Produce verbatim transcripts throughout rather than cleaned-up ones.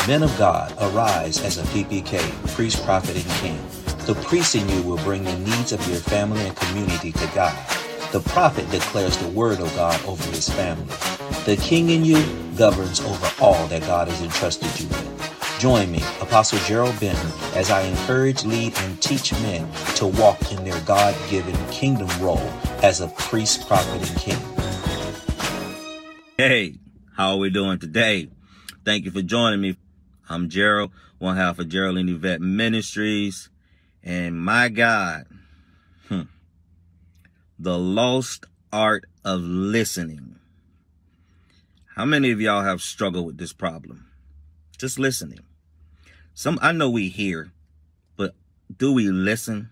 Men of God, arise as a P P K, priest, prophet, and king. The priest in you will bring the needs of your family and community to God. The prophet declares the word of God over his family. The king in you governs over all that God has entrusted you with. Join me, Apostle Gerald Benton, as I encourage, lead, and teach men to walk in their God-given kingdom role as a priest, prophet, and king. Hey, how are we doing today? Thank you for joining me. I'm Gerald, one half of Gerald and Yvette Ministries. And my God, hmm, the lost art of listening. How many of y'all have struggled with this problem? Just listening. Some, I know we hear, but do we listen?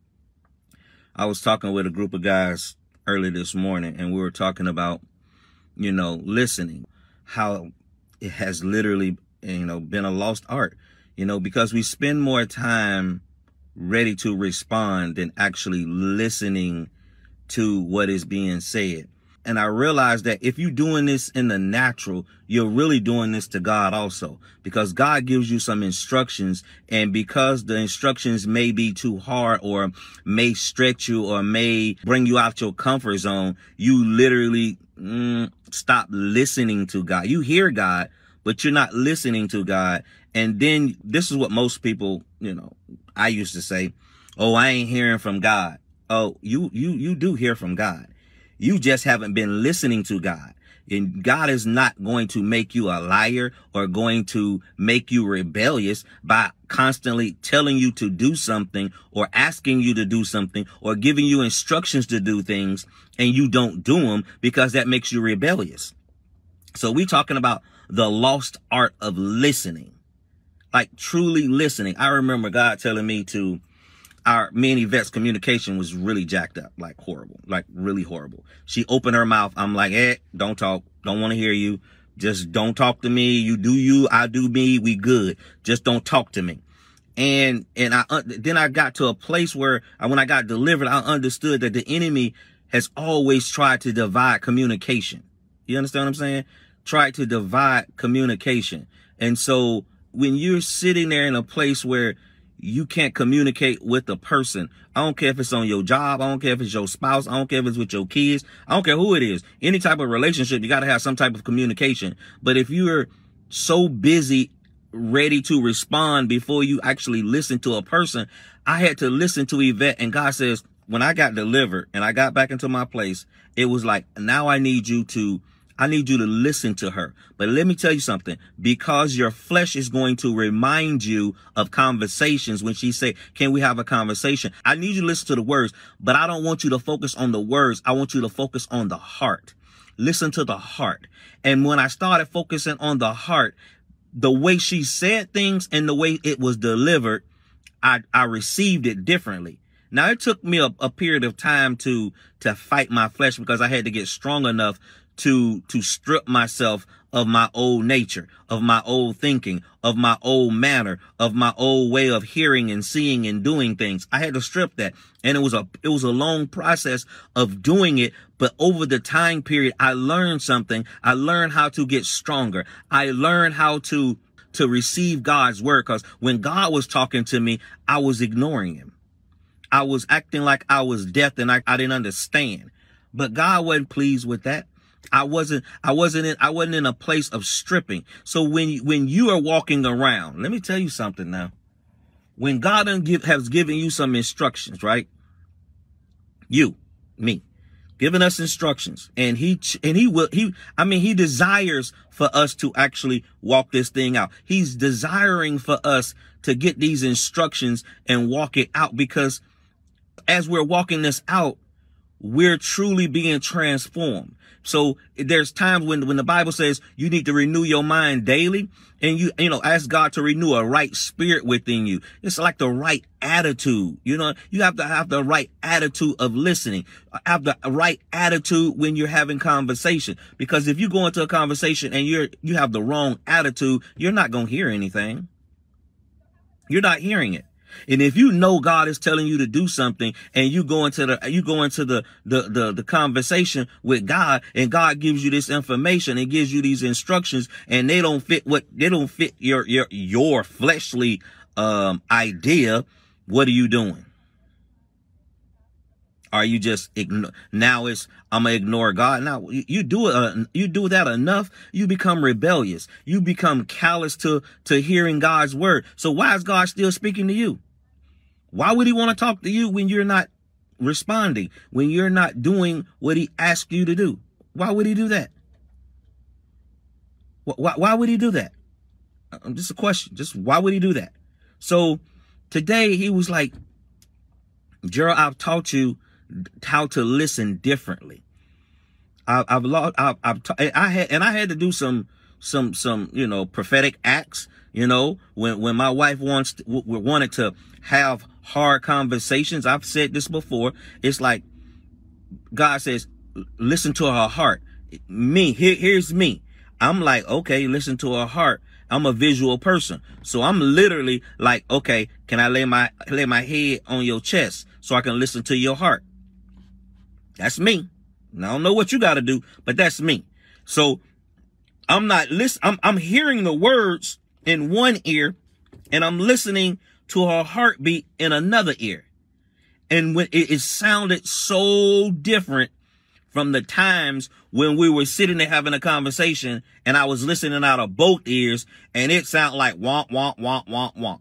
I was talking with a group of guys early this morning, and we were talking about, you know, listening, how it has literally, you know, been a lost art, you know, because we spend more time ready to respond than actually listening to what is being said. And I realized that if you're doing this in the natural, you're really doing this to God also, because God gives you some instructions. And because the instructions may be too hard or may stretch you or may bring you out your comfort zone, you literally mm, stop listening to God. You hear God, but you're not listening to God. And then this is what most people, you know, I used to say, oh, I ain't hearing from God. Oh, you, you, you do hear from God. You just haven't been listening to God. And God is not going to make you a liar or going to make you rebellious by constantly telling you to do something or asking you to do something or giving you instructions to do things and you don't do them, because that makes you rebellious. So we're talking about the lost art of listening. Like truly listening. I remember God telling me to, our, me and Yvette's communication was really jacked up, like horrible, like really horrible. She opened her mouth. I'm like, eh, don't talk. Don't want to hear you. Just don't talk to me. You do you, I do me. We good. Just don't talk to me. And, and I, uh, then I got to a place where I, when I got delivered, I understood that the enemy has always tried to divide communication. You understand what I'm saying? Tried to divide communication. And so, when you're sitting there in a place where you can't communicate with a person, I don't care if it's on your job, I don't care if it's your spouse, I don't care if it's with your kids, I don't care who it is. Any type of relationship, you got to have some type of communication. But if you're so busy, ready to respond before you actually listen to a person, I had to listen to Yvette, and God says, when I got delivered and I got back into my place, it was like, now I need you to I need you to listen to her. But let me tell you something, because your flesh is going to remind you of conversations. When she say, can we have a conversation? I need you to listen to the words, but I don't want you to focus on the words. I want you to focus on the heart. Listen to the heart. And when I started focusing on the heart, the way she said things and the way it was delivered, I, I received it differently. Now, it took me a, a period of time to, to fight my flesh, because I had to get strong enough to, to strip myself of my old nature, of my old thinking, of my old manner, of my old way of hearing and seeing and doing things. I had to strip that. And it was a, it was a long process of doing it. But over the time period, I learned something. I learned how to get stronger. I learned how to, to receive God's word. Because when God was talking to me, I was ignoring him. I was acting like I was deaf and I, I didn't understand. But God wasn't pleased with that. I wasn't, I wasn't in, I wasn't in a place of stripping. So when, you, when you are walking around, let me tell you something now. When God give, has given you some instructions, right? You, me, giving us instructions, and he, and he will, he, I mean, he desires for us to actually walk this thing out. He's desiring for us to get these instructions and walk it out, because as we're walking this out, we're truly being transformed. So there's times when, when the Bible says you need to renew your mind daily, and you, you know, ask God to renew a right spirit within you. It's like the right attitude. You know, you have to have the right attitude of listening, have the right attitude when you're having conversation. Because if you go into a conversation and you're, you have the wrong attitude, you're not going to hear anything. You're not hearing it. And if you know God is telling you to do something and you go into the, you go into the, the, the, the conversation with God and God gives you this information and gives you these instructions and they don't fit what, they don't fit your, your, your fleshly, um, idea. What are you doing? Are you just igno- now it's, I'm gonna ignore God. Now you, you do it, uh, you do that enough, you become rebellious. You become callous to, to hearing God's word. So why is God still speaking to you? Why would he want to talk to you when you're not responding, when you're not doing what he asked you to do? Why would he do that? Why, why would he do that? Just a question. Just why would he do that? So today he was like, Gerald, I've taught you how to listen differently. I, I've lost, I've, I've ta- I had, and I had to do some, some, some, you know, prophetic acts. You know, when, when my wife wants, to, w- wanted to have hard conversations, I've said this before. It's like God says, listen to her heart. Me, here, here's me. I'm like, okay, listen to her heart. I'm a visual person. So I'm literally like, okay, can I lay my, lay my head on your chest so I can listen to your heart? That's me. And I don't know what you got to do, but that's me. So I'm not listening. I'm, I'm hearing the words in one ear and I'm listening to her heartbeat in another ear. And when it, it sounded so different from the times when we were sitting there having a conversation and I was listening out of both ears and it sounded like womp, womp, womp, womp, womp.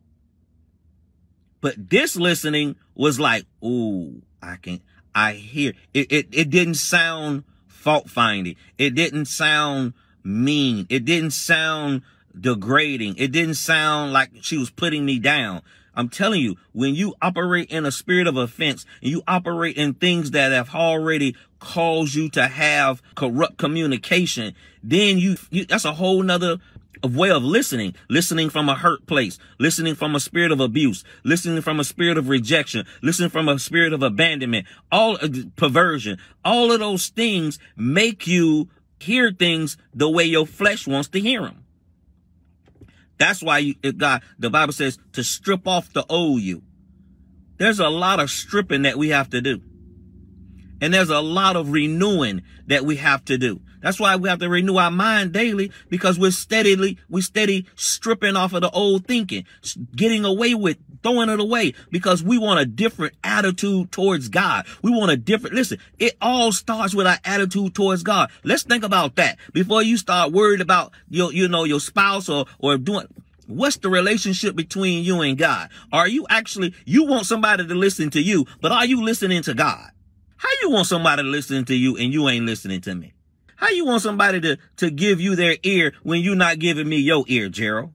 But this listening was like, ooh, I can, I hear it. It, it didn't sound fault finding. It didn't sound mean. It didn't sound degrading. It didn't sound like she was putting me down. I'm telling you, when you operate in a spirit of offense and you operate in things that have already caused you to have corrupt communication, then you, you that's a whole nother way of listening, listening from a hurt place, listening from a spirit of abuse, listening from a spirit of rejection, listening from a spirit of abandonment, all uh, perversion, all of those things make you hear things the way your flesh wants to hear them. That's why you, God, the Bible says to strip off the old you. There's a lot of stripping that we have to do. And there's a lot of renewing that we have to do. That's why we have to renew our mind daily, because we're steadily, we steady stripping off of the old thinking, getting away with, throwing it away, because we want a different attitude towards God. We want a different, listen, it all starts with our attitude towards God. Let's think about that before you start worried about your, you know, your spouse or, or doing, what's the relationship between you and God? Are you actually, you want somebody to listen to you, but are you listening to God? How you want somebody to listen to you and you ain't listening to me? How you want somebody to, to give you their ear when you're not giving me your ear, Gerald?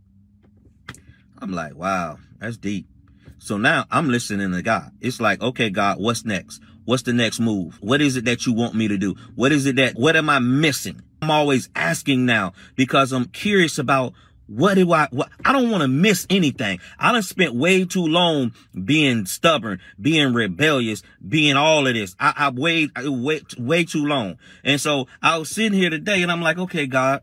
I'm like, wow, that's deep. So now I'm listening to God. It's like, okay, God, what's next? What's the next move? What is it that you want me to do? What is it that, what am I missing? I'm always asking now because I'm curious about what do I, what, I don't want to miss anything. I done spent way too long being stubborn, being rebellious, being all of this. I, I wait, I wait, way too long. And so I was sitting here today and I'm like, okay, God,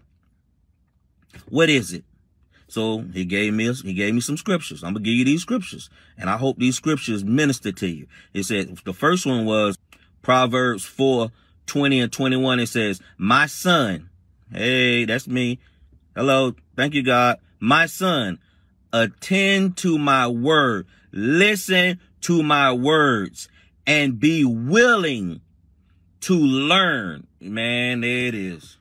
what is it? So he gave me, he gave me some scriptures. I'm going to give you these scriptures and I hope these scriptures minister to you. It said, the first one was Proverbs four, twenty and twenty-one. It says, my son, hey, that's me. Hello. Thank you, God. My son, attend to my word. Listen to my words and be willing to learn. Man, there it is.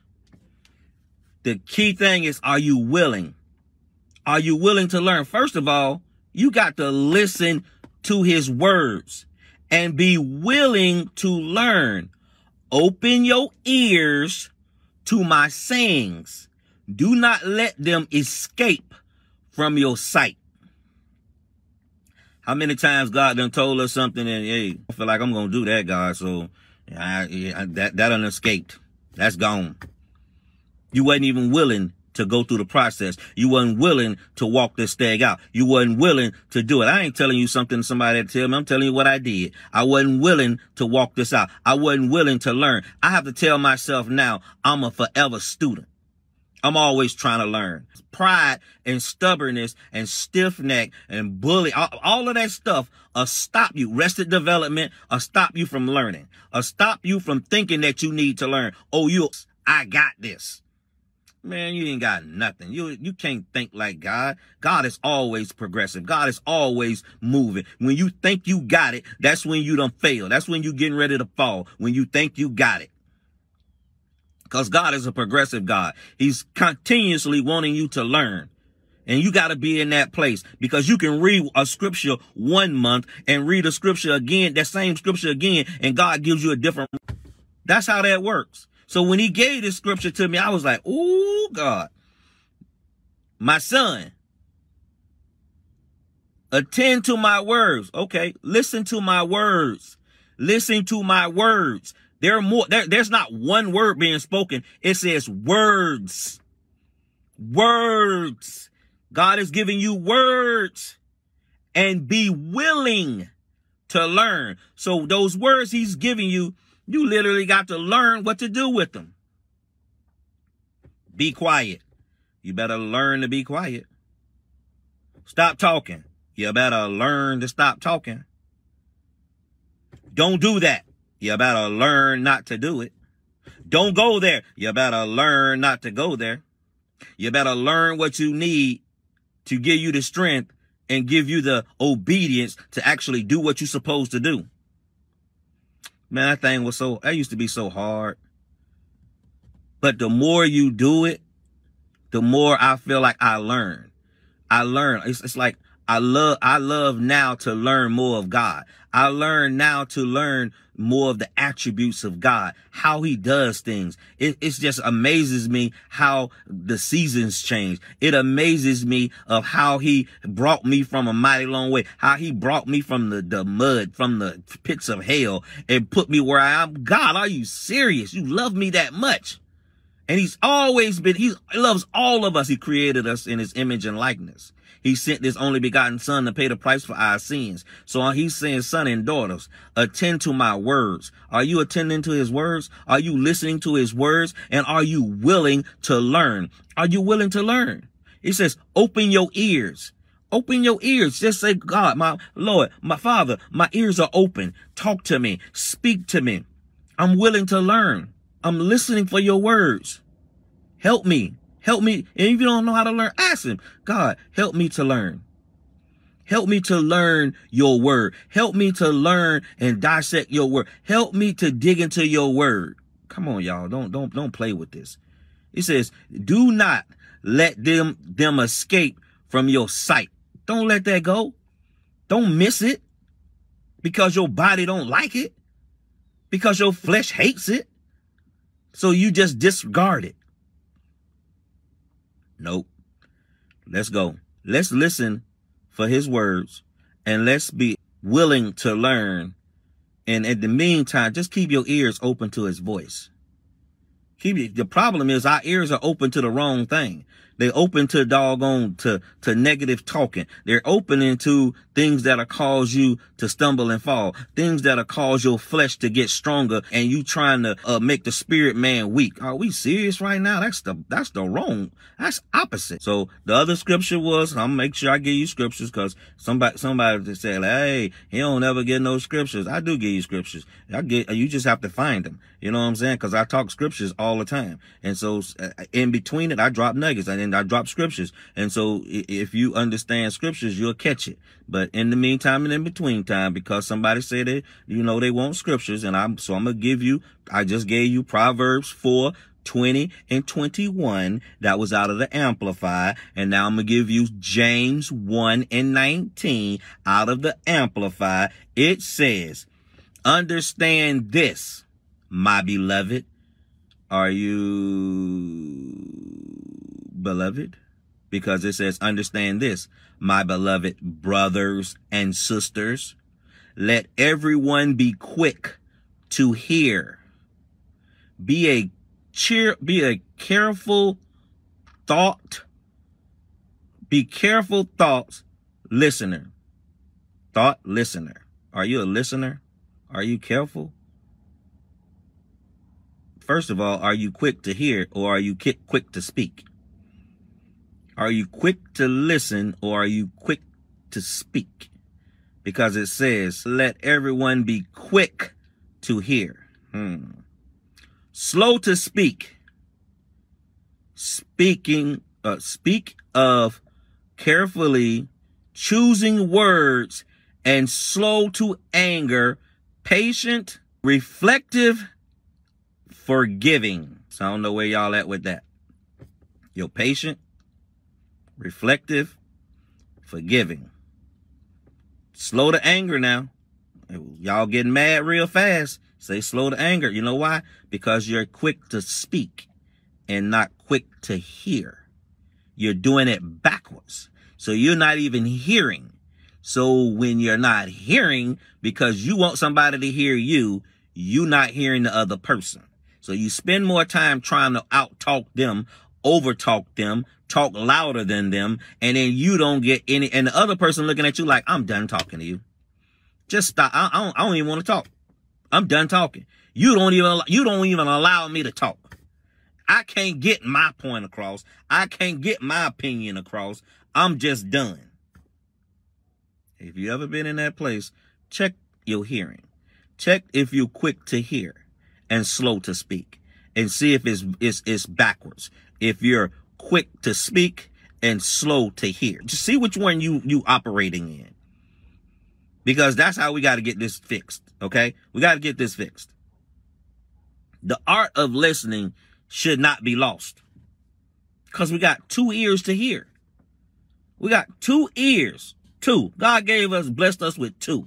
The key thing is, are you willing? Are you willing to learn? First of all, you got to listen to his words and be willing to learn. Open your ears to my sayings. Do not let them escape from your sight. How many times God done told us something and, hey, I feel like I'm going to do that, God. So I, I, that, that done escaped. That's gone. You wasn't even willing to go through the process. You wasn't willing to walk this thing out. You wasn't willing to do it. I ain't telling you something somebody had to tell me. I'm telling you what I did. I wasn't willing to walk this out. I wasn't willing to learn. I have to tell myself now, I'm a forever student. I'm always trying to learn. Pride and stubbornness and stiff neck and bully, all, all of that stuff will stop you. Arrested development will stop you from learning. Will stop you from thinking that you need to learn. Oh, you, I got this. Man, you ain't got nothing. You you can't think like God. God is always progressive. God is always moving. When you think you got it, that's when you done fail. That's when you getting ready to fall. When you think you got it. Because God is a progressive God. He's continuously wanting you to learn. And you got to be in that place, because you can read a scripture one month and read a scripture again, that same scripture again, and God gives you a different. That's how that works. So when he gave this scripture to me, I was like, oh, God, my son, attend to my words. Okay, listen to my words. Listen to my words. There are more. There, there's not one word being spoken. It says words. Words. God is giving you words, and be willing to learn. So those words he's giving you, you literally got to learn what to do with them. Be quiet. You better learn to be quiet. Stop talking. You better learn to stop talking. Don't do that. You better learn not to do it. Don't go there. You better learn not to go there. You better learn what you need to give you the strength and give you the obedience to actually do what you're supposed to do. Man, that thing was so, that used to be so hard. But the more you do it, the more I feel like I learn. I learn. It's, it's like I love, I love now to learn more of God. I learn now to learn more of the attributes of God, how he does things. It, it just amazes me how the seasons change. It amazes me of how he brought me from a mighty long way, how he brought me from the, the mud, from the pits of hell, and put me where I am. God, are you serious? You love me that much? And he's always been, he loves all of us. He created us in his image and likeness. He sent this only begotten son to pay the price for our sins. So he's saying, son and daughters, attend to my words. Are you attending to his words? Are you listening to his words? And are you willing to learn? Are you willing to learn? He says, open your ears. Open your ears. Just say, God, my Lord, my Father, my ears are open. Talk to me. Speak to me. I'm willing to learn. I'm listening for your words. Help me. Help me. And if you don't know how to learn, ask him. God, help me to learn. Help me to learn your word. Help me to learn and dissect your word. Help me to dig into your word. Come on, y'all. Don't, don't, don't play with this. It says, do not let them, them escape from your sight. Don't let that go. Don't miss it because your body don't like it, because your flesh hates it. So you just disregard it. Nope. Let's go. Let's listen for his words, and let's be willing to learn. And in the meantime, just keep your ears open to his voice. Keep, the problem is our ears are open to the wrong thing. They're open to doggone, to, to negative talking. They're opening to things that'll cause you to stumble and fall. Things that'll cause your flesh to get stronger, and you trying to uh, make the spirit man weak. Are we serious right now? That's the, that's the wrong, that's opposite. So the other scripture was, I'm gonna make sure I give you scriptures, because somebody, somebody just said, like, hey, he don't ever get no scriptures. I do give you scriptures. I get, you just have to find them. You know what I'm saying? Because I talk scriptures all the time. And so uh, in between it, I drop nuggets. And then I drop scriptures. And so if you understand scriptures, you'll catch it. But in the meantime and in between time, because somebody said that, you know, they want scriptures, and I'm, so I'm going to give you, I just gave you Proverbs four, twenty and twenty-one. That was out of the Amplified. And now I'm going to give you James one and nineteen out of the Amplified. It says, understand this, my beloved. Are you beloved? Because it says, understand this, my beloved brothers and sisters. Let everyone be quick to hear. Be a cheer, be a careful thought. Be careful thoughts listener. Thought listener. Are you a listener? Are you careful? First of all, are you quick to hear, or are you quick to speak? Are you quick to listen or are you quick to speak? Because it says, let everyone be quick to hear. Hmm. Slow to speak. Speaking, uh, speak of carefully choosing words, and slow to anger, patient, reflective, forgiving. So I don't know where y'all at with that. You're patient, reflective, forgiving. Slow to anger now. Y'all getting mad real fast. Say slow to anger. You know why? Because you're quick to speak and not quick to hear. You're doing it backwards. So you're not even hearing. So when you're not hearing, because you want somebody to hear you, you're not hearing the other person. So you spend more time trying to out-talk them, over-talk them, talk louder than them, and then you don't get any, and the other person looking at you like, I'm done talking to you. Just stop. I, I, don't, I don't even want to talk. I'm done talking. You don't even, you don't even allow me to talk. I can't get my point across. I can't get my opinion across. I'm just done. If you ever been in that place, check your hearing. Check if you're quick to hear and slow to speak, and see if it's, it's, it's backwards. If you're quick to speak and slow to hear, just see which one you, you operating in. Because that's how we got to get this fixed. Okay. We got to get this fixed. The art of listening should not be lost, because we got two ears to hear. We got two ears, two. God gave us, blessed us with two.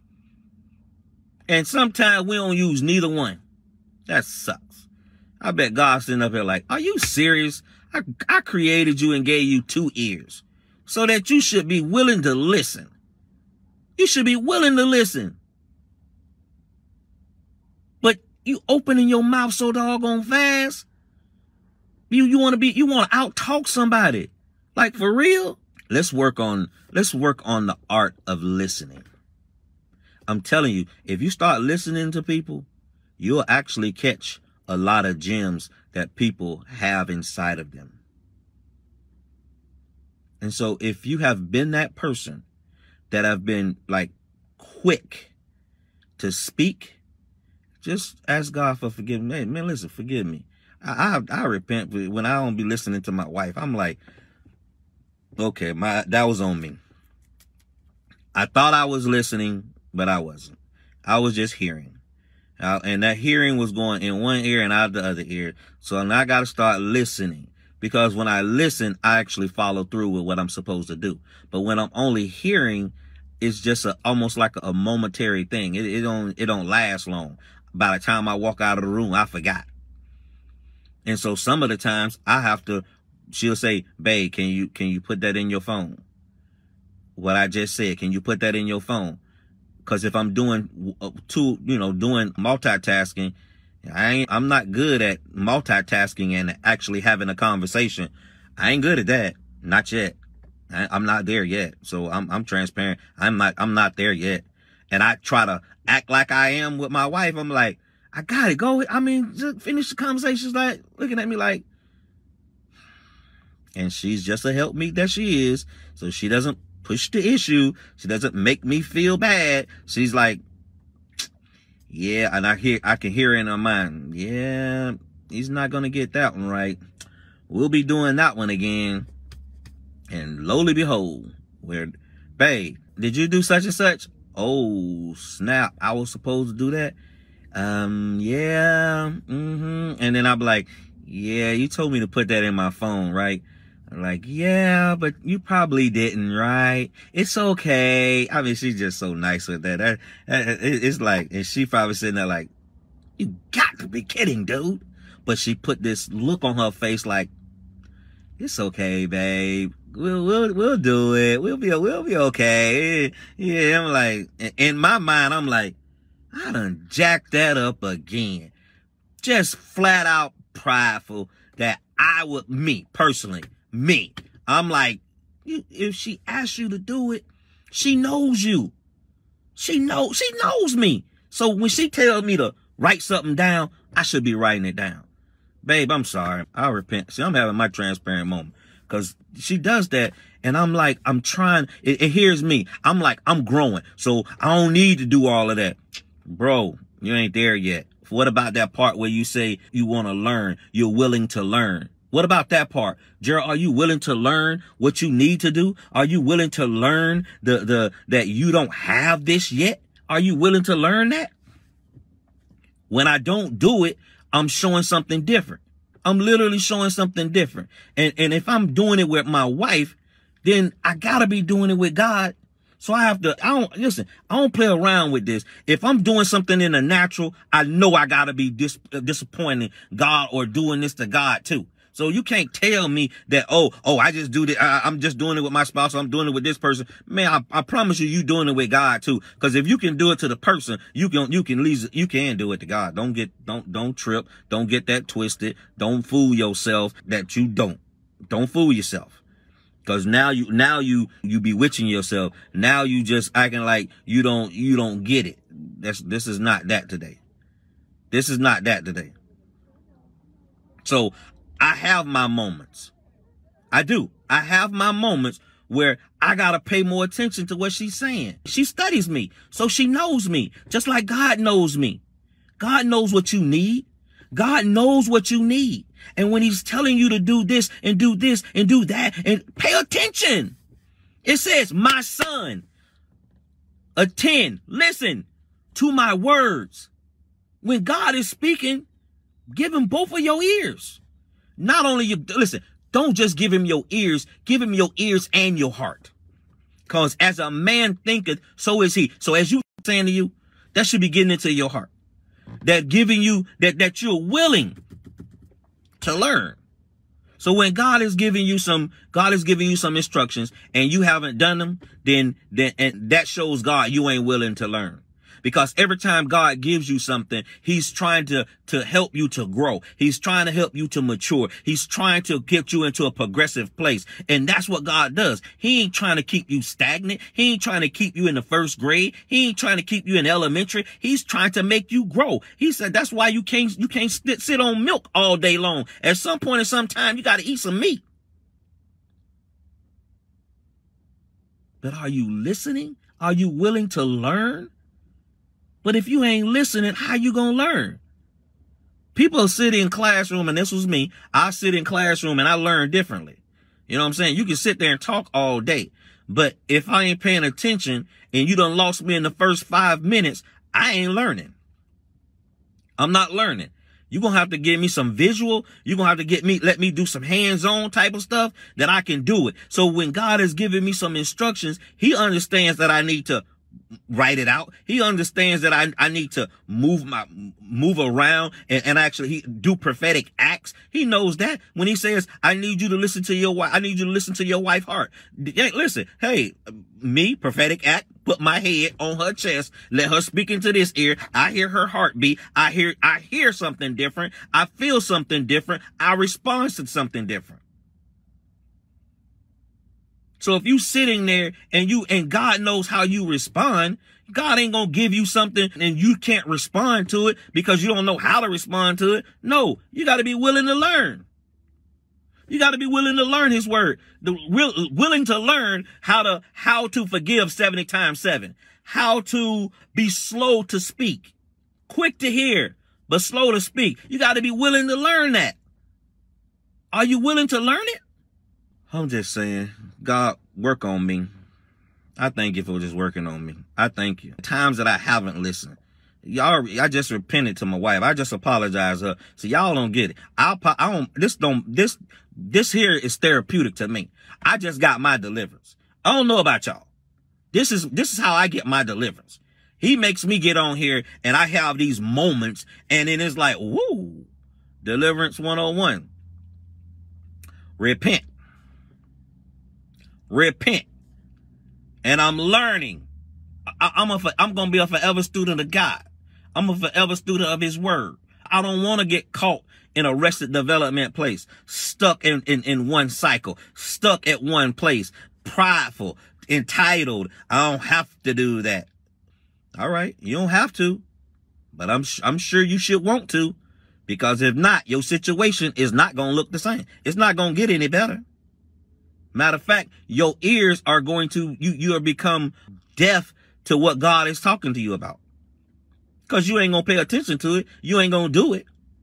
And sometimes we don't use neither one. That sucks. I bet God's sitting up here like, are you serious? I, I created you and gave you two ears so that you should be willing to listen. You should be willing to listen. But you opening your mouth so doggone fast. You, you want to be, you want to out-talk somebody. Like, for real? Let's work on, let's work on the art of listening. I'm telling you, if you start listening to people, you'll actually catch a lot of gems that people have inside of them. And so if you have been that person that have been like quick to speak, just ask God for forgiveness. Man, man, listen, forgive me. I, I I repent when I don't be listening to my wife. I'm like, okay, my that was on me. I thought I was listening, but I wasn't. I was just hearing. Uh, and that hearing was going in one ear and out the other ear. So now I got to start listening, because when I listen, I actually follow through with what I'm supposed to do. But when I'm only hearing, it's just a, almost like a, a momentary thing. It, it don't it don't last long. By the time I walk out of the room, I forgot. And so some of the times I have to, she'll say, babe, can you, can you put that in your phone? What I just said, can you put that in your phone? Because if I'm doing two, you know, doing multitasking, I ain't, I'm not good at multitasking and actually having a conversation. I ain't good at that. Not yet. I, I'm not there yet. So I'm, I'm transparent. I'm not, I'm not there yet. And I try to act like I am with my wife. I'm like, I got it. Go. I mean, just finish the conversations, like looking at me like, and she's just a helpmeet that she is. So she doesn't push the issue. She doesn't make me feel bad. She's like, yeah. And I hear, I can hear in her mind, yeah, he's not going to get that one right. We'll be doing that one again. And lowly behold, where, babe, did you do such and such? Oh, snap. I was supposed to do that. Um, yeah. Mm-hmm. And then I'm like, yeah, you told me to put that in my phone, right? I'm like, yeah, but you probably didn't, right? It's okay. I mean, she's just so nice with that. that, that it's like, and she probably sitting there like, you got to be kidding, dude. But she put this look on her face like, it's okay, babe. We'll, we'll, we'll do it. We'll be, we'll be okay. Yeah. I'm like, in my mind, I'm like, I done jacked that up again. Just flat out prideful that I would, me personally, me. I'm like, if she asks you to do it, she knows you. She knows, she knows me. So when she tells me to write something down, I should be writing it down. Babe, I'm sorry. I'll repent. See, I'm having my transparent moment. because she does that. And I'm like, I'm trying, it, it hears me. I'm like, I'm growing. So I don't need to do all of that. Bro, you ain't there yet. What about that part where you say you want to learn? You're willing to learn. What about that part? Gerald, are you willing to learn what you need to do? Are you willing to learn the, the, that you don't have this yet? Are you willing to learn that? When I don't do it, I'm showing something different. I'm literally showing something different. And, and if I'm doing it with my wife, then I gotta be doing it with God. So I have to, I don't, listen, I don't play around with this. If I'm doing something in the natural, I know I gotta be dis, uh, disappointing God or doing this to God too. So you can't tell me that, oh, oh, I just do that. I, I'm just doing it with my spouse. I'm doing it with this person. Man, I, I promise you, you doing it with God too. Because if you can do it to the person, you can, you can leave, you can do it to God. Don't get, don't, don't trip. Don't get that twisted. Don't fool yourself that you don't. Don't fool yourself. Because now you, now you, you bewitching yourself. Now you just acting like you don't, you don't get it. That's, this is not that today. This is not that today. So I have my moments. I do. I have my moments where I got to pay more attention to what she's saying. She studies me, so she knows me, just like God knows me. God knows what you need. God knows what you need. And when he's telling you to do this and do this and do that, and pay attention. It says, my son, attend, listen to my words. When God is speaking, give him both of your ears. Not only you, listen, don't just give him your ears, give him your ears and your heart. Because as a man thinketh, so is he. So as you saying to you, that should be getting into your heart. That giving you, that, that you're willing to learn. So when God is giving you some, God is giving you some instructions and you haven't done them, then, then, and that shows God you ain't willing to learn. Because every time God gives you something, he's trying to, to help you to grow. He's trying to help you to mature. He's trying to get you into a progressive place. And that's what God does. He ain't trying to keep you stagnant. He ain't trying to keep you in the first grade. He ain't trying to keep you in elementary. He's trying to make you grow. He said that's why you can't, you can't sit, sit on milk all day long. At some point in some time, you got to eat some meat. But are you listening? Are you willing to learn? But if you ain't listening, how you gonna learn? People sit in classroom, and this was me. I sit in classroom and I learn differently. You know what I'm saying? You can sit there and talk all day. But if I ain't paying attention and you done lost me in the first five minutes, I ain't learning. I'm not learning. You're going to have to give me some visual. You're going to have to get me, let me do some hands-on type of stuff that I can do it. So when God is giving me some instructions, he understands that I need to write it out. He understands that I, I need to move my, move around and, and actually he do prophetic acts. He knows that when he says, I need you to listen to your wife. I need you to listen to your wife's heart. Hey, listen, hey, me, prophetic act, put my head on her chest. Let her speak into this ear. I hear her heartbeat. I hear, I hear something different. I feel something different. I respond to something different. So if you sitting there and you, and God knows how you respond, God ain't going to give you something and you can't respond to it because you don't know how to respond to it. No, you got to be willing to learn. You got to be willing to learn his word, the will, willing to learn how to, how to forgive seventy times seven, how to be slow to speak, quick to hear, but slow to speak. You got to be willing to learn that. Are you willing to learn it? I'm just saying, God, work on me. I thank you for just working on me. I thank you. Times that I haven't listened. Y'all, I just repented to my wife. I just apologized to her. So y'all don't get it. I'll, I don't, this don't, this, this here is therapeutic to me. I just got my deliverance. I don't know about y'all. This is, this is how I get my deliverance. He makes me get on here and I have these moments and then it's like, woo, deliverance one oh one. Repent. Repent. And I'm learning. I, I'm a, I'm going to be a forever student of God. I'm a forever student of his word. I don't want to get caught in a arrested development place, stuck in, in, in one cycle, stuck at one place, prideful, entitled. I don't have to do that. All right. You don't have to, but I'm, I'm sure you should want to, because if not, your situation is not going to look the same. It's not going to get any better. Matter of fact, your ears are going to, you, you are become deaf to what God is talking to you about. Because you ain't going to pay attention to it. You ain't going to do it.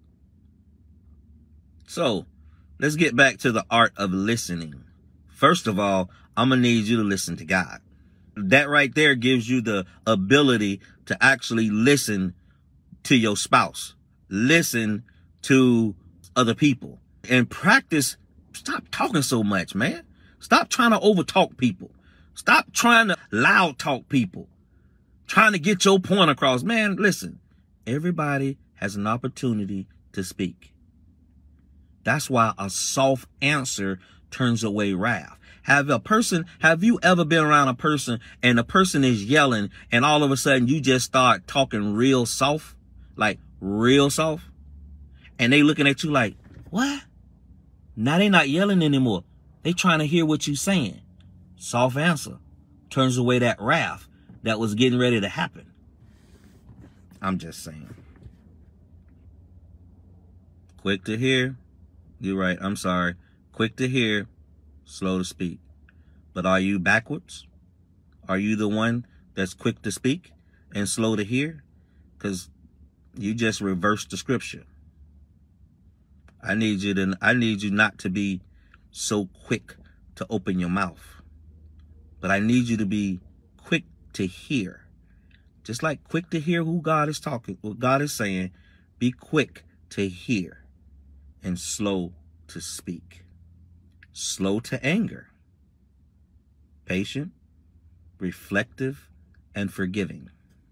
So let's get back to the art of listening. First of all, I'm going to need you to listen to God. That right there gives you the ability to actually listen to your spouse. Listen to other people. And practice, stop talking so much, man. Stop trying to overtalk people. Stop trying to loud talk people. Trying to get your point across. Man, listen, everybody has an opportunity to speak. That's why a soft answer turns away wrath. Have a person, have you ever been around a person and the person is yelling and all of a sudden you just start talking real soft, like real soft, and they looking at you like, what? Now they not yelling anymore. They trying to hear what you saying. Soft answer turns away that wrath that was getting ready to happen. I'm just saying. Quick to hear. You're right. I'm sorry. Quick to hear, slow to speak. But are you backwards? Are you the one that's quick to speak and slow to hear? Because you just reversed the scripture. I need you to, I need you not to be so quick to open your mouth. But I need you to be quick to hear. Just like quick to hear who God is talking, what God is saying, be quick to hear and slow to speak. Slow to anger. Patient, reflective, and forgiving.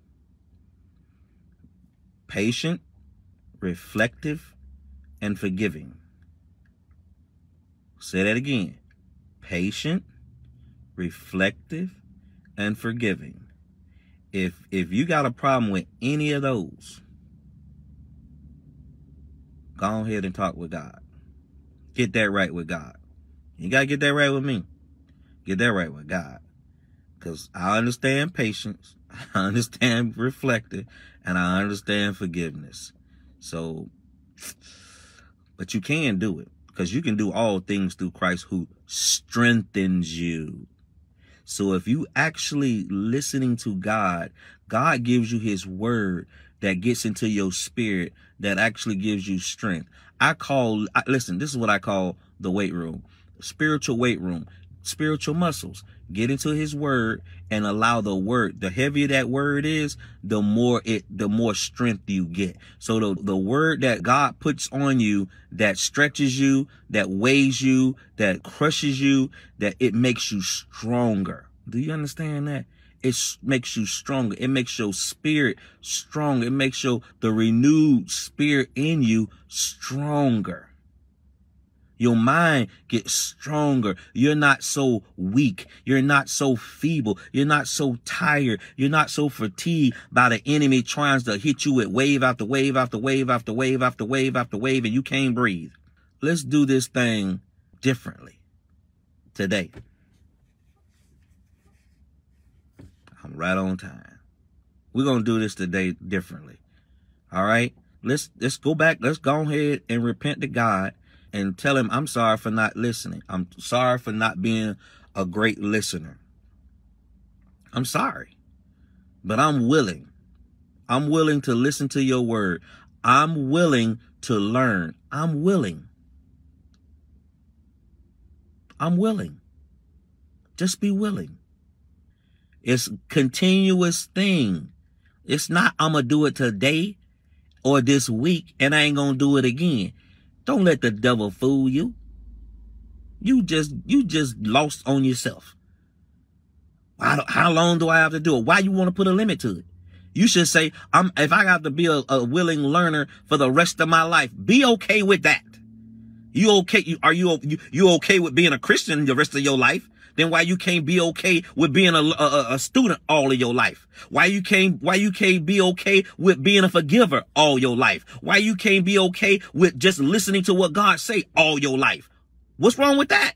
Patient, reflective, and forgiving. Say that again. Patient, reflective, and forgiving. If if you got a problem with any of those, go ahead and talk with God. Get that right with God. You got to get that right with me. Get that right with God. Because I understand patience. I understand reflective. And I understand forgiveness. So, but you can do it. Because you can do all things through Christ who strengthens you. So if you actually listening to God, God gives you his word that gets into your spirit that actually gives you strength. I call, I, listen, this is what I call the weight room, spiritual weight room, spiritual muscles. Get into his word and allow the word, the heavier that word is, the more it, the more strength you get. So the, the word that God puts on you that stretches you, that weighs you, that crushes you, that it makes you stronger. Do you understand that? It makes you stronger. It makes your spirit stronger. It makes your, the renewed spirit in you stronger. Your mind gets stronger. You're not so weak. You're not so feeble. You're not so tired. You're not so fatigued by the enemy trying to hit you with wave after wave after wave after wave after wave after wave, and you can't breathe. Let's do this thing differently today. I'm right on time. We're going to do this today differently. All right. Let's, let's go back. Let's go ahead and repent to God and tell him, I'm sorry for not listening. I'm sorry for not being a great listener. I'm sorry, but I'm willing. I'm willing to listen to your word. I'm willing to learn. I'm willing. I'm willing. Just be willing. It's a continuous thing. It's not, I'm going to do it today or this week and I ain't going to do it again. Don't let the devil fool you. You just, you just lost on yourself. How, how long do I have to do it? Why you want to put a limit to it? You should say, I'm, if I got to be a, a willing learner for the rest of my life, be okay with that. You okay? You, are you, you, you okay with being a Christian the rest of your life? Then why you can't be okay with being a, a, a student all of your life? Why you can't, why you can't be okay with being a forgiver all your life? Why you can't be okay with just listening to what God say all your life? What's wrong with that?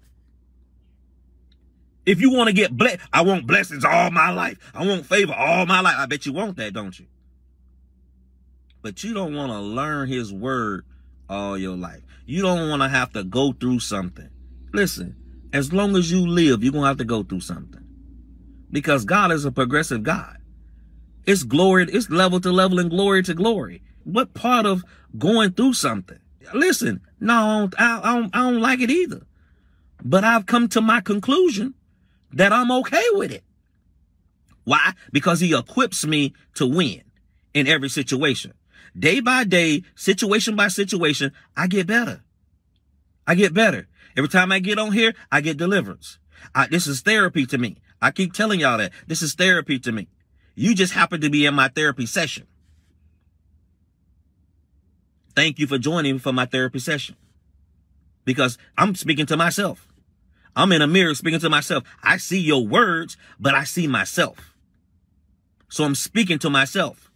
If you want to get blessed, I want blessings all my life. I want favor all my life. I bet you want that, don't you? But you don't want to learn his word all your life. You don't want to have to go through something. Listen. As long as you live, you're going to have to go through something. Because God is a progressive God. It's glory, it's level to level and glory to glory. What part of going through something? Listen, no, I don't, I, I don't, I don't like it either. But I've come to my conclusion that I'm okay with it. Why? Because he equips me to win in every situation. Day by day, situation by situation, I get better. I get better. Every time I get on here, I get deliverance. I, this is therapy to me. I keep telling y'all that. This is therapy to me. You just happen to be in my therapy session. Thank you for joining me for my therapy session. Because I'm speaking to myself. I'm in a mirror speaking to myself. I see your words, but I see myself. So I'm speaking to myself.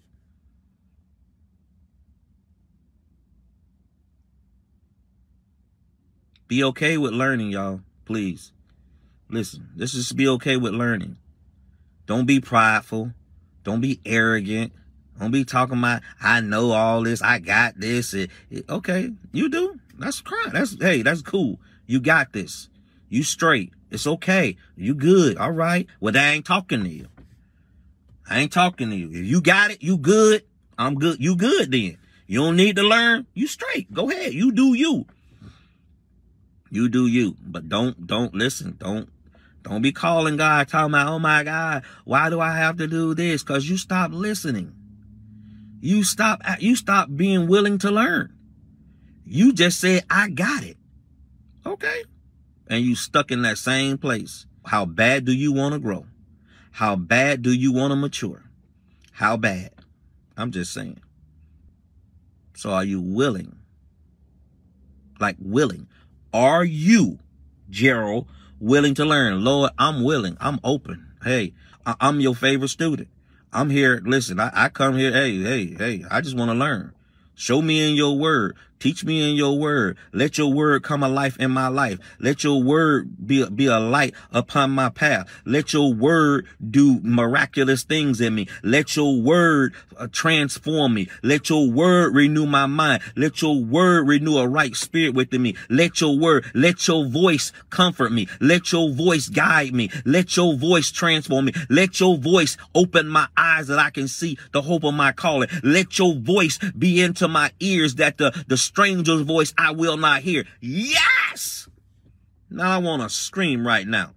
Be okay with learning, y'all. Please. Listen, let's just be okay with learning. Don't be prideful. Don't be arrogant. Don't be talking about, I know all this. I got this. It, it, okay, you do. That's crime. That's, hey, that's cool. You got this. You straight. It's okay. You good. All right. Well, I ain't talking to you. I ain't talking to you. If you got it, you good. I'm good. You good then. You don't need to learn. You straight. Go ahead. You do you. You do you. But don't, don't listen. Don't. Don't be calling God, talking about, oh my God, why do I have to do this? Because you stop listening. You stop, you stop being willing to learn. You just said, I got it. Okay. And you stuck in that same place. How bad do you want to grow? How bad do you want to mature? How bad? I'm just saying. So are you willing? Like willing. Are you, Gerald, willing to learn? Lord, I'm willing. I'm open. Hey, I- I'm your favorite student. I'm here. Listen, I, I come here. Hey, hey, hey, I just want to learn. Show me in your word. Teach me in your word. Let your word come alive in my life. Let your word be, be a light upon my path. Let your word do miraculous things in me. Let your word uh, transform me. Let your word renew my mind. Let your word renew a right spirit within me. Let your word, let your voice comfort me. Let your voice guide me. Let your voice transform me. Let your voice open my eyes that I can see the hope of my calling. Let your voice be into my ears that the, the stranger's voice I will not hear. Yes! Now I want to scream right now.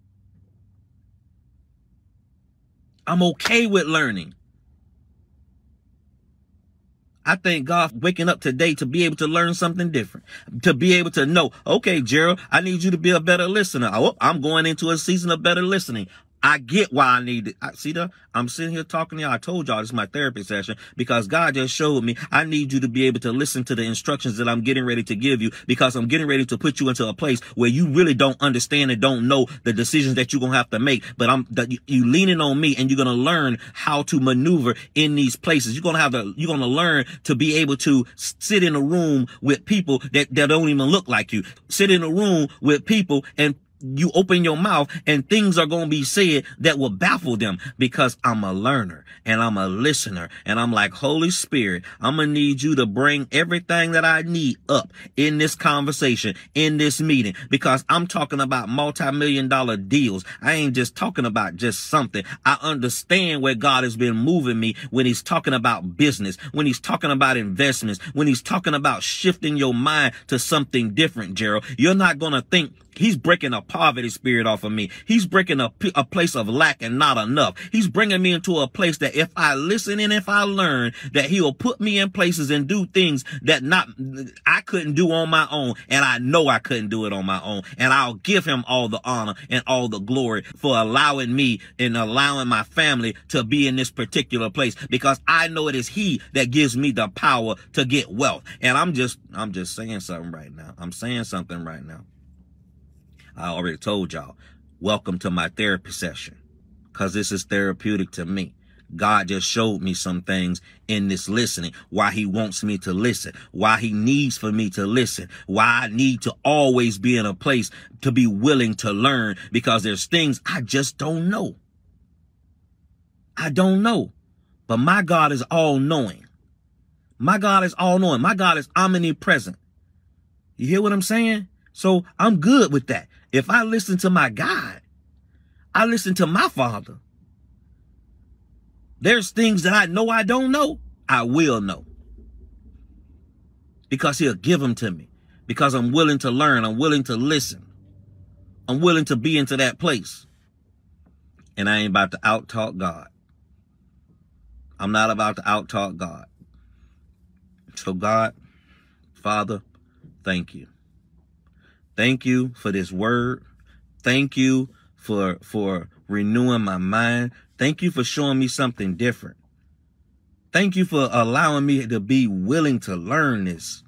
I'm okay with learning. I thank God for waking up today to be able to learn something different, to be able to know, okay, Gerald, I need you to be a better listener. Oh, I'm going into a season of better listening. I get why I need it. I, see that? I'm sitting here talking to y'all. I told y'all this is my therapy session because God just showed me I need you to be able to listen to the instructions that I'm getting ready to give you, because I'm getting ready to put you into a place where you really don't understand and don't know the decisions that you're going to have to make. But I'm that you, you leaning on me, and you're going to learn how to maneuver in these places. You're going to have to, you're going to learn to be able to sit in a room with people that, that don't even look like you. Sit in a room with people and you open your mouth and things are going to be said that will baffle them, because I'm a learner and I'm a listener, and I'm like, Holy Spirit, I'm going to need you to bring everything that I need up in this conversation, in this meeting, because I'm talking about multi-million dollar deals. I ain't just talking about just something. I understand where God has been moving me when he's talking about business, when he's talking about investments, when he's talking about shifting your mind to something different, Gerald. You're not going to think he's breaking a poverty spirit off of me. He's breaking a, a place of lack and not enough. He's bringing me into a place that if I listen and if I learn, that he will put me in places and do things that not I couldn't do on my own. And I know I couldn't do it on my own. And I'll give him all the honor and all the glory for allowing me and allowing my family to be in this particular place, because I know it is he that gives me the power to get wealth. And I'm just, I'm just saying something right now. I'm saying something right now. I already told y'all, welcome to my therapy session, because this is therapeutic to me. God just showed me some things in this listening, why he wants me to listen, why he needs for me to listen, why I need to always be in a place to be willing to learn, because there's things I just don't know. I don't know, but my God is all knowing. My God is all knowing. My God is omnipresent. You hear what I'm saying? So I'm good with that. If I listen to my God, I listen to my Father. There's things that I know I don't know, I will know. Because he'll give them to me. Because I'm willing to learn. I'm willing to listen. I'm willing to be into that place. And I ain't about to out-talk God. I'm not about to out-talk God. So God, Father, thank you. Thank you for this word. Thank you for, for renewing my mind. Thank you for showing me something different. Thank you for allowing me to be willing to learn this.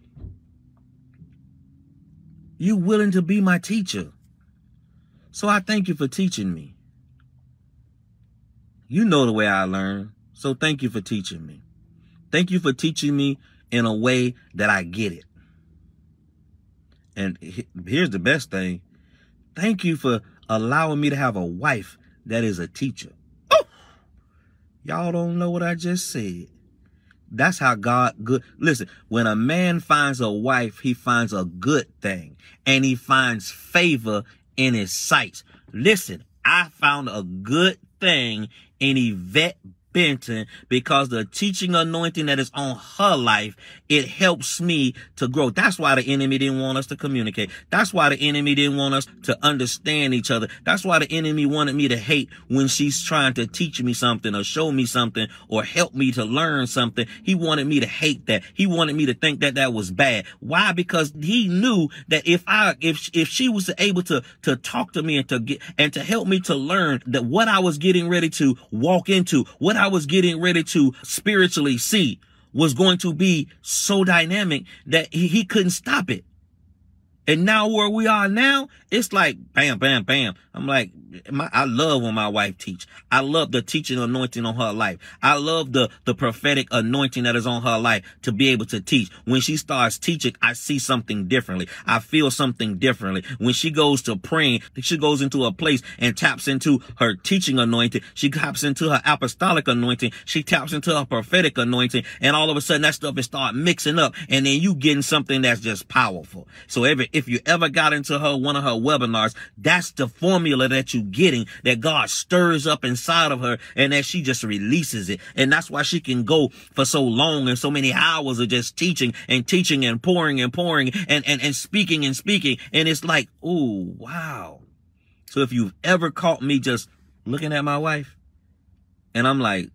You willing to be my teacher. So I thank you for teaching me. You know the way I learn. So thank you for teaching me. Thank you for teaching me in a way that I get it. And here's the best thing. Thank you for allowing me to have a wife that is a teacher. Oh! Y'all don't know what I just said. That's how God good. Listen, when a man finds a wife, he finds a good thing. And he finds favor in his sight. Listen, I found a good thing in Yvette Benton because the teaching anointing that is on her life, it helps me to grow. That's why the enemy didn't want us to communicate. That's why the enemy didn't want us to understand each other. That's why the enemy wanted me to hate when she's trying to teach me something or show me something or help me to learn something. He wanted me to hate that. He wanted me to think that that was bad. Why? Because he knew that if I, if, if she was able to, to talk to me and to get, and to help me to learn that what I was getting ready to walk into, what I was getting ready to spiritually see was going to be so dynamic that he, he couldn't stop it. And now where we are now, it's like bam, bam, bam. I'm like, my, I love when my wife teach. I love the teaching anointing on her life. I love the, the prophetic anointing that is on her life to be able to teach. When she starts teaching, I see something differently. I feel something differently. When she goes to praying, she goes into a place and taps into her teaching anointing. She taps into her apostolic anointing. She taps into her prophetic anointing. And all of a sudden that stuff is start mixing up. And then you getting something that's just powerful. So every, if you ever got into her, one of her webinars, that's the formula that you getting, that God stirs up inside of her and that she just releases it. And that's why she can go for so long and so many hours of just teaching and teaching and pouring and pouring and, and, and speaking and speaking. And it's like, oh, wow. So if you've ever caught me just looking at my wife and I'm like,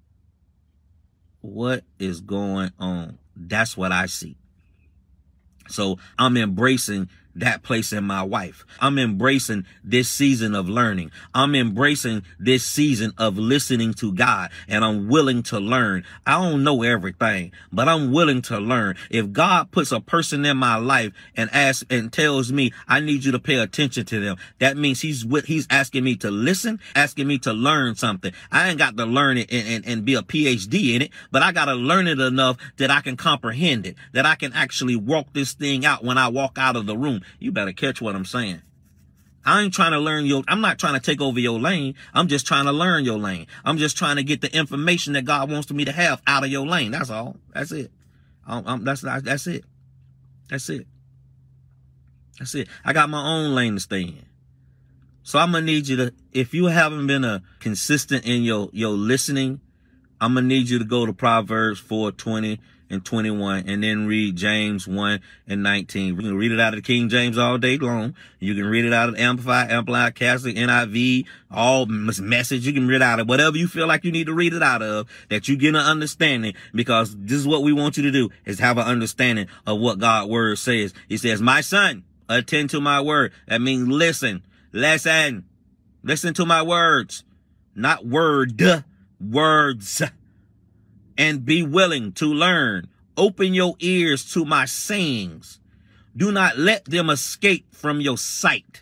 what is going on? That's what I see. So I'm embracing that place in my wife. I'm embracing this season of learning. I'm embracing this season of listening to God, and I'm willing to learn. I don't know everything, but I'm willing to learn. If God puts a person in my life and asks and tells me, I need you to pay attention to them, that means he's with, he's asking me to listen, asking me to learn something. I ain't got to learn it and, and, and be a P H D in it, but I got to learn it enough that I can comprehend it, that I can actually walk this thing out when I walk out of the room. You better catch what I'm saying. I ain't trying to learn your, I'm not trying to take over your lane. I'm just trying to learn your lane. I'm just trying to get the information that God wants me to have out of your lane. That's all. That's it. I'm, I'm, that's, that's it. That's it. That's it. I got my own lane to stay in. So I'm going to need you to, if you haven't been a consistent in your, your listening, I'm going to need you to go to Proverbs four twenty and twenty-one and then read James one and nineteen. You can read it out of the King James all day long. You can read it out of Amplified, Amplified, Catholic, N I V, all Message. You can read it out of whatever you feel like you need to read it out of, that you get an understanding, because this is what we want you to do, is have an understanding of what God's word says. He says, my son, attend to my word. That means listen, listen, listen to my words, not word, words. And be willing to learn. Open your ears to my sayings. Do not let them escape from your sight.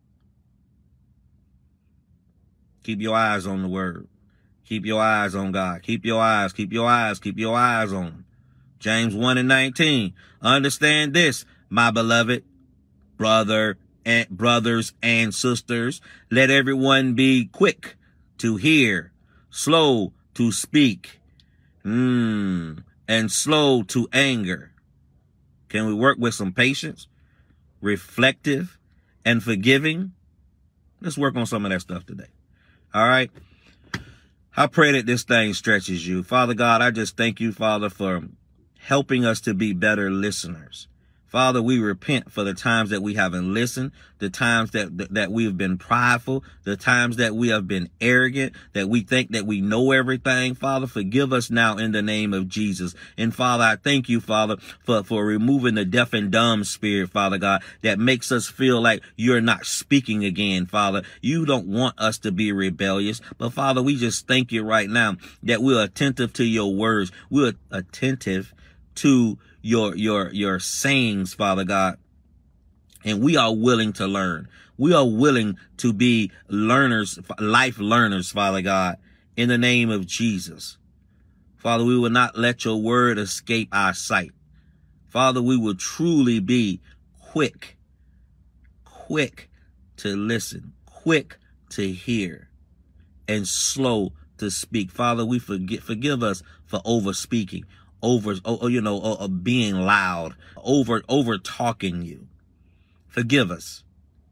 Keep your eyes on the word. Keep your eyes on God. Keep your eyes, keep your eyes, keep your eyes on him. James one and nineteen. Understand this, my beloved brother and brothers and sisters. Let everyone be quick to hear, slow to speak, Mm, and slow to anger. Can we work with some patience, reflective, and forgiving. Let's work on some of that stuff today. All right. I pray that this thing stretches you. Father God, I just thank you, Father, for helping us to be better listeners. Father, we repent for the times that we haven't listened, the times that, that, that we have been prideful, the times that we have been arrogant, that we think that we know everything. Father, forgive us now in the name of Jesus. And Father, I thank you, Father, for, for removing the deaf and dumb spirit, Father God, that makes us feel like you're not speaking again, Father. You don't want us to be rebellious, but Father, we just thank you right now that we're attentive to your words. We're attentive to your, your, your sayings, Father God. And we are willing to learn. We are willing to be learners, life learners, Father God, in the name of Jesus. Father, we will not let your word escape our sight. Father, we will truly be quick, quick to listen, quick to hear, and slow to speak. Father, we forgive, forgive us for over speaking. Over, oh, you know, uh, being loud, over, over talking you. Forgive us.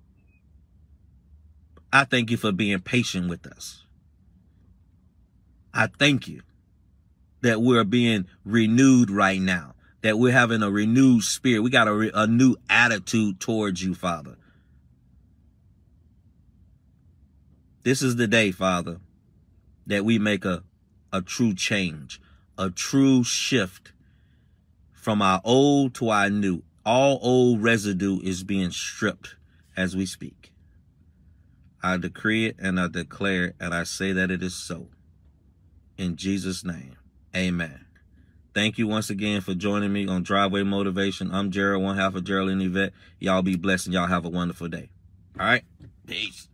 I thank you for being patient with us. I thank you that we're being renewed right now, that we're having a renewed spirit. We got a, re- a new attitude towards you, Father. This is the day, Father, that we make a, a true change. A true shift from our old to our new. All old residue is being stripped as we speak. I decree it and I declare it and I say that it is so. In Jesus' name, amen. Thank you once again for joining me on Driveway Motivation. I'm Gerald, one half of Gerald and Yvette. Y'all be blessed and y'all have a wonderful day. All right? Peace.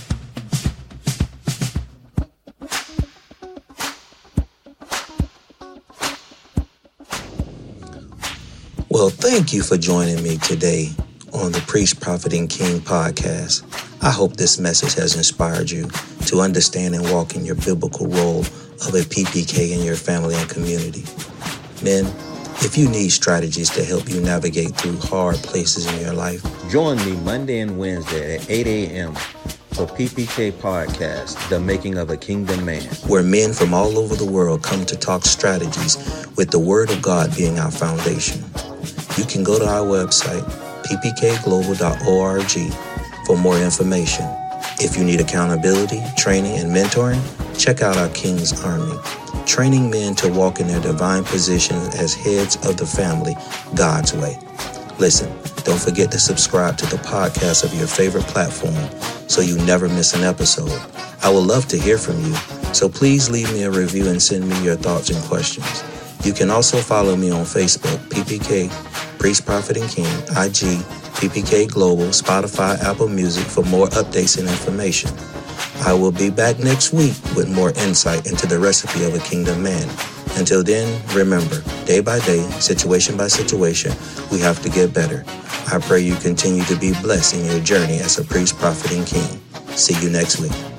Well, thank you for joining me today on the Priest, Prophet, and King podcast. I hope this message has inspired you to understand and walk in your biblical role of a P P K in your family and community. Men, if you need strategies to help you navigate through hard places in your life, join me Monday and Wednesday at eight a.m. for P P K Podcast, The Making of a Kingdom Man, where men from all over the world come to talk strategies with the Word of God being our foundation. You can go to our website, p p k global dot org, for more information. If you need accountability, training, and mentoring, check out our King's Army, training men to walk in their divine positions as heads of the family, God's way. Listen, don't forget to subscribe to the podcast of your favorite platform so you never miss an episode. I would love to hear from you, so please leave me a review and send me your thoughts and questions. You can also follow me on Facebook, P P K, Priest, Prophet, and King, I G, P P K Global, Spotify, Apple Music for more updates and information. I will be back next week with more insight into the recipe of a kingdom man. Until then, remember, day by day, situation by situation, we have to get better. I pray you continue to be blessed in your journey as a priest, prophet, and king. See you next week.